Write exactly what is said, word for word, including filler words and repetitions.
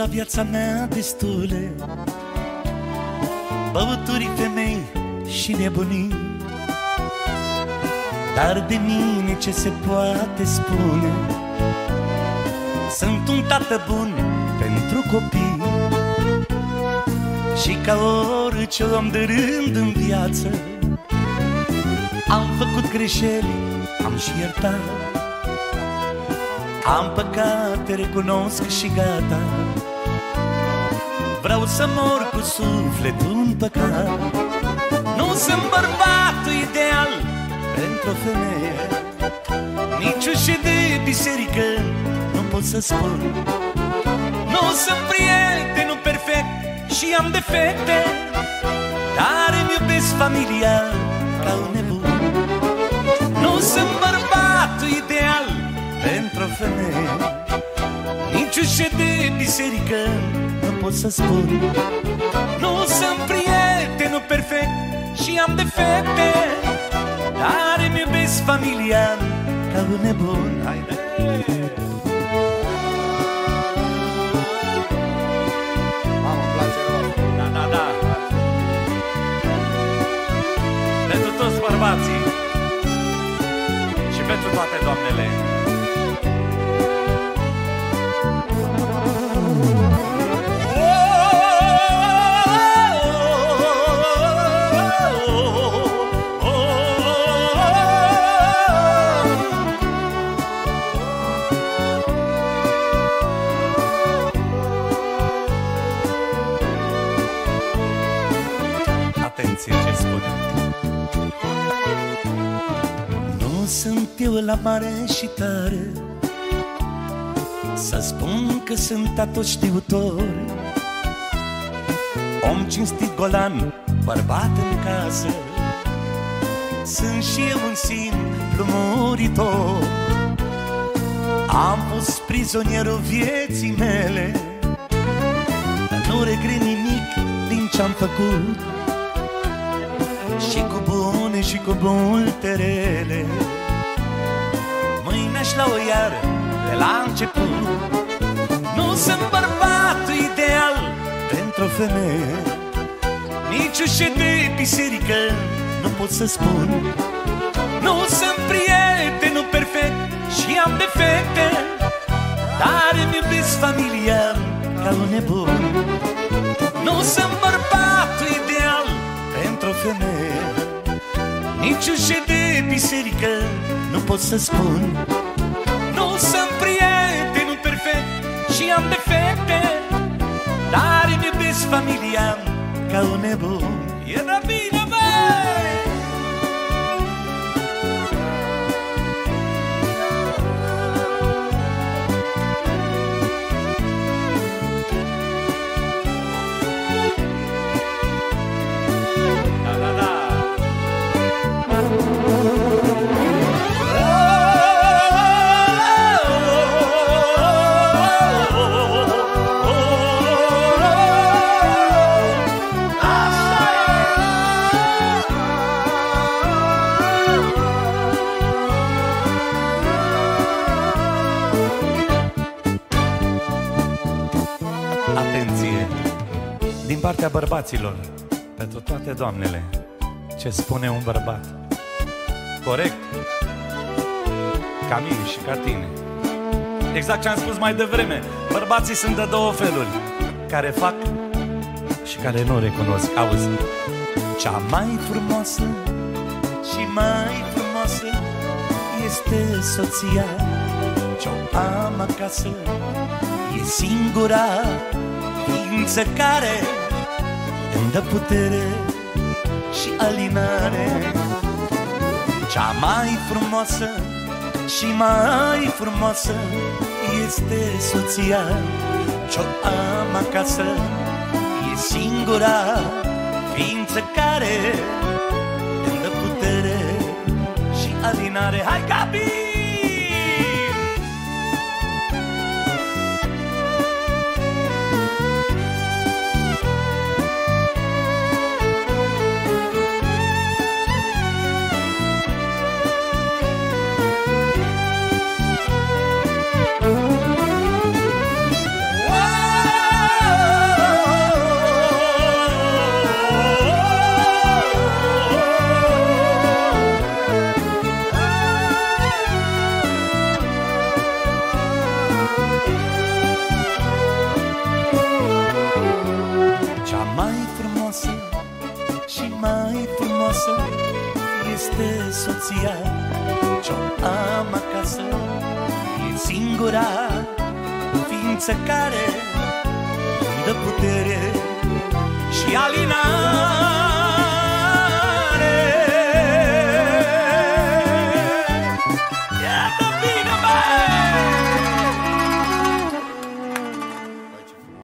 viața mea destule, băuturi, femei și nebunii, dar de mine ce se poate spune? Sunt un tată bun pentru copii și ca orice om de rând în viață am făcut greșeli, am și iertat. Am păcate, recunosc și gata. Vreau să mor cu sufletul în păcat. Nu sunt bărbatul ideal pentru o femeie, nici ușe de biserică nu pot să spun. Nu sunt prietenul perfect și am defecte, dar îmi iubesc familia ca un nebun. Nu sunt bărbatul ideal pentru o femeie, nici ușe de biserică nu pot să spun. Nu sunt prietenul perfect și am defecte, dar îmi iubesc familia ca un nebun. Haide! Mamă, îmi place rău. Da, da, da. Pentru toți bărbații și pentru toate doamnele. Atenție ce spun. Nu sunt eu la mare și tare să spun că sunt atotștiutor, om cinstit, golan, bărbat în casă. Sunt și eu un simplu muritor. Am fost prizonierul vieții mele, dar nu regret nimic din ce-am făcut, și cu bune și cu multe rele. Mâine aș lua-o iar de la început. Nu sunt bărbatul ideal pentru o femeie, nici ușe de biserică nu pot să spun. Nu sunt prietenul perfect și am defecte, dar îmi iubesc familia ca un nebun. Nu sunt bărbatul ideal pentru o femeie, nici ușe de biserică nu pot să spun. Nu sunt prietenul perfect și am defecte, dar îmi iubesc familia ca un nebun. Era bine, băi! Atenție din partea bărbaților pentru toate doamnele. Ce spune un bărbat? Corect? Ca mine și ca tine. Exact ce am spus mai devreme. Bărbații sunt de două feluri, care fac și care nu recunosc. Auzi, cea mai frumoasă și mai frumoasă este soția ce-o am acasă. E singura ființă care îmi dă putere și alinare. Cea mai frumoasă și mai frumoasă este soția ce-o am acasă. E singura ființă care îmi dă putere și alinare. Hai, Gabi! Wow! frumoasă este soția ce-o am acasă. E singura ființă care îmi dă putere și Alina